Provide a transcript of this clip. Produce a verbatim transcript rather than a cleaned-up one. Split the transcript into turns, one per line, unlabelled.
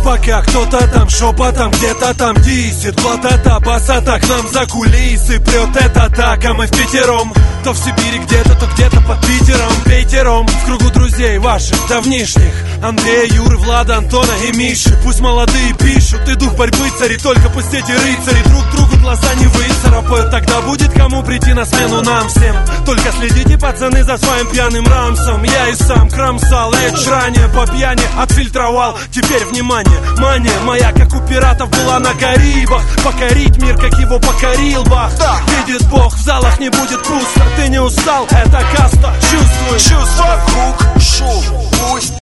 Пока кто-то там шепотом где-то там дисит. Вот это басата к нам за кулисы прет это так, а мы в пятером. То в Сибири где-то, то где-то под Питером. Пятером в кругу друзей ваших давнишних: Андрея, Юры, Влада, Антона и Миши. Пусть молодые пишут, и дух борьбы царит. Только пусть эти рыцари друг другу глаза не выцарапают. Тогда будет кому прийти на смену нам всем. Только следите, пацаны, за своим пьяным рамсом. Я и сам кромсал, эдж ранее по пьяни отфильтровал. Теперь внимание, мания моя, как у пиратов, была на Карибах. Покорить мир, как его покорил Бах. Видит Бог, в залах не будет пусто. Ты не устал, это каста, чувствуешь?
Чувств вокруг шум, пусть